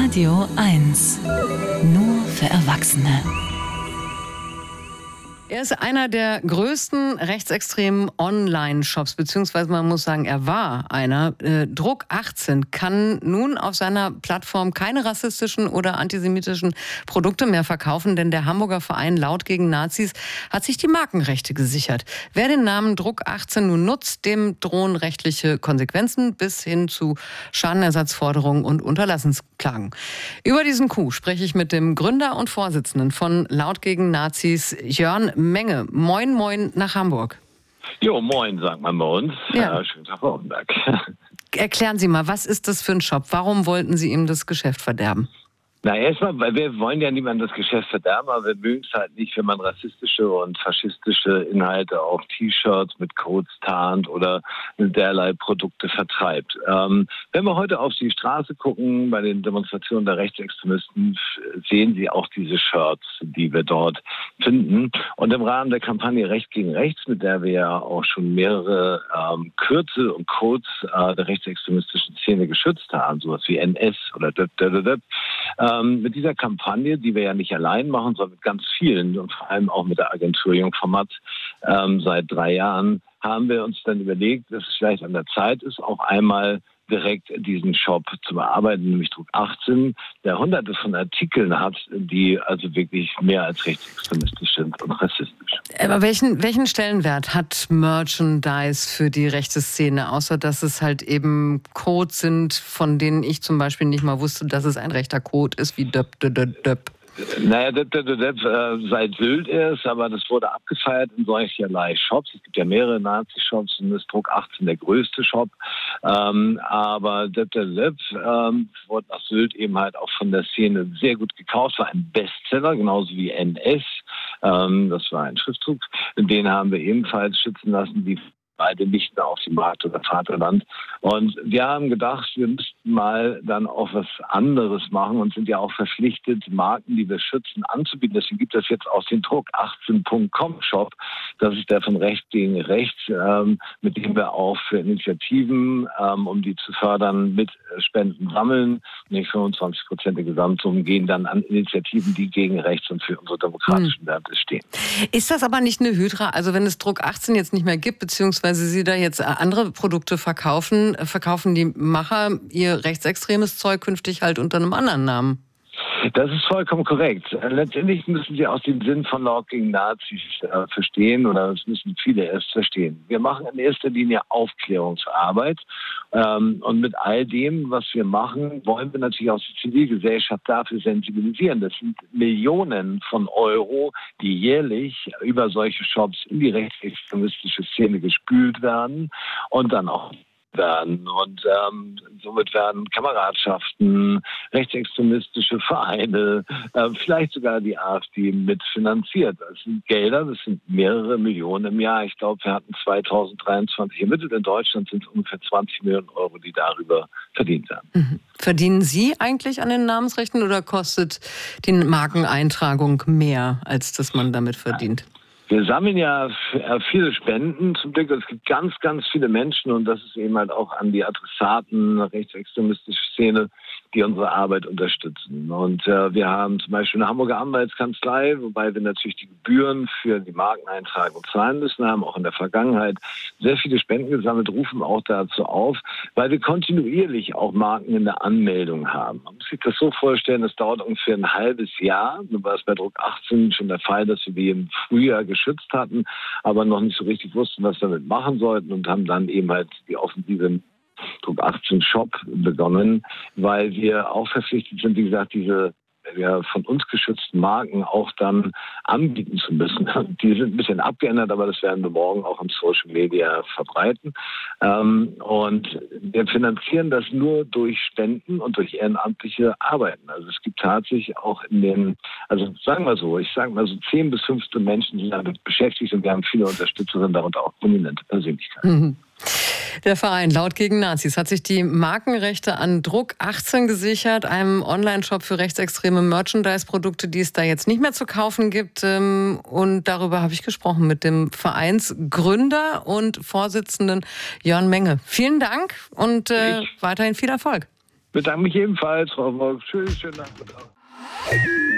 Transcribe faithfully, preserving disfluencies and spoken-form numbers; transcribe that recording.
Radio eins. Nur für Erwachsene. Er ist einer der größten rechtsextremen Online-Shops, beziehungsweise man muss sagen, er war einer. Äh, Druck achtzehn kann nun auf seiner Plattform keine rassistischen oder antisemitischen Produkte mehr verkaufen, denn der Hamburger Verein Laut gegen Nazis hat sich die Markenrechte gesichert. Wer den Namen Druck achtzehn nun nutzt, dem drohen rechtliche Konsequenzen bis hin zu Schadenersatzforderungen und Unterlassensklagen. Über diesen Coup spreche ich mit dem Gründer und Vorsitzenden von Laut gegen Nazis, Jörn Menge. Moin, moin nach Hamburg. Jo, moin, sagt man bei uns. Ja. Äh, schönen Tag, Rautenberg. Erklären Sie mal, was ist das für ein Shop? Warum wollten Sie ihm das Geschäft verderben? Na, erstmal, weil wir wollen ja niemandem das Geschäft verderben, aber wir mögen es halt nicht, wenn man rassistische und faschistische Inhalte auf T-Shirts mit Codes tarnt oder derlei Produkte vertreibt. Ähm, wenn wir heute auf die Straße gucken, bei den Demonstrationen der Rechtsextremisten, sehen Sie auch diese Shirts, die wir dort finden. Und im Rahmen der Kampagne Recht gegen Rechts, mit der wir ja auch schon mehrere ähm, Kürzel und Codes äh, der rechtsextremistischen Szene geschützt haben, sowas wie N S oder D D D D, Ähm, mit dieser Kampagne, die wir ja nicht allein machen, sondern mit ganz vielen und vor allem auch mit der Agentur Jungformat ähm, seit drei Jahren, haben wir uns dann überlegt, dass es vielleicht an der Zeit ist, auch einmal direkt diesen Shop zu bearbeiten, nämlich Druck achtzehn, der hunderte von Artikeln hat, die also wirklich mehr als rechtsextremistisch sind und rassistisch. Aber welchen, welchen Stellenwert hat Merchandise für die rechte Szene, außer dass es halt eben Codes sind, von denen ich zum Beispiel nicht mal wusste, dass es ein rechter Code ist, wie Döp, Döp, Döp, Döp. Naja, das, das, das, äh, seit Sylt ist, aber das wurde abgefeiert in solcherlei Shops. Es gibt ja mehrere Nazi-Shops und ist Druck achtzehn der größte Shop. Ähm, aber das, das, das ähm, wurde nach Sylt eben halt auch von der Szene sehr gut gekauft. War ein Bestseller, genauso wie N S. Ähm, das war ein Schriftzug. Den haben wir ebenfalls schützen lassen, die beide nicht mehr auf die Markt oder Vaterland. Und wir haben gedacht, wir müssten mal dann auch was anderes machen und sind ja auch verpflichtet, Marken, die wir schützen, anzubieten. Deswegen gibt es jetzt auch den Druck achtzehn Punkt com Shop. Das ist der von Recht gegen Rechts, ähm, mit dem wir auch für Initiativen, ähm, um die zu fördern, mit Spenden sammeln. Nicht fünfundzwanzig Prozent der Gesamtsummen gehen dann an Initiativen, die gegen Rechts und für unsere demokratischen hm. Werte stehen. Ist das aber nicht eine Hydra? Also wenn es Druck achtzehn jetzt nicht mehr gibt, beziehungsweise weil Sie da jetzt andere Produkte verkaufen, verkaufen die Macher ihr rechtsextremes Zeug künftig halt unter einem anderen Namen? Das ist vollkommen korrekt. Letztendlich müssen Sie auch den Sinn von Laut gegen Nazis äh, verstehen, oder das müssen viele erst verstehen. Wir machen in erster Linie Aufklärungsarbeit ähm, und mit all dem, was wir machen, wollen wir natürlich auch die Zivilgesellschaft dafür sensibilisieren. Das sind Millionen von Euro, die jährlich über solche Shops in die rechtsextremistische Szene gespült werden und dann auch werden. Und ähm, somit werden Kameradschaften, rechtsextremistische Vereine, äh, vielleicht sogar die AfD mitfinanziert. Das sind Gelder, das sind mehrere Millionen im Jahr. Ich glaube, wir hatten zweitausenddreiundzwanzig ermittelt. In Deutschland sind es ungefähr zwanzig Millionen Euro, die darüber verdient werden. Mhm. Verdienen Sie eigentlich an den Namensrechten oder kostet die Markeneintragung mehr, als dass man damit verdient? Ja. Wir sammeln ja viele Spenden. Zum Glück, es gibt ganz, ganz viele Menschen und das ist eben halt auch an die Adressaten der rechtsextremistischen Szene, die unsere Arbeit unterstützen. Und äh, wir haben zum Beispiel eine Hamburger Anwaltskanzlei, wobei wir natürlich die Gebühren für die Markeneintragung zahlen müssen, haben auch in der Vergangenheit sehr viele Spenden gesammelt, rufen auch dazu auf, weil wir kontinuierlich auch Marken in der Anmeldung haben. Man muss sich das so vorstellen, das dauert ungefähr ein halbes Jahr. Nun war es bei Druck achtzehn schon der Fall, dass wir die im Frühjahr geschützt hatten, aber noch nicht so richtig wussten, was wir damit machen sollten und haben dann eben halt die Offensive Druck achtzehn Shop begonnen, weil wir auch verpflichtet sind, wie gesagt, diese ja, von uns geschützten Marken auch dann anbieten zu müssen. Die sind ein bisschen abgeändert, aber das werden wir morgen auch im Social Media verbreiten. Ähm, und wir finanzieren das nur durch Spenden und durch ehrenamtliche Arbeiten. Also es gibt tatsächlich auch in den, also sagen wir so, ich sage mal so zehn bis fünfzehn Menschen sind damit beschäftigt und wir haben viele Unterstützerinnen, darunter auch prominente Persönlichkeiten. Mhm. Der Verein Laut gegen Nazis hat sich die Markenrechte an Druck achtzehn gesichert, einem Online-Shop für rechtsextreme Merchandise-Produkte, die es da jetzt nicht mehr zu kaufen gibt. Und darüber habe ich gesprochen mit dem Vereinsgründer und Vorsitzenden Jörn Menge. Vielen Dank und äh, weiterhin viel Erfolg. Bedanke mich ebenfalls, Frau Vogt. Tschüss, schönen Nachmittag.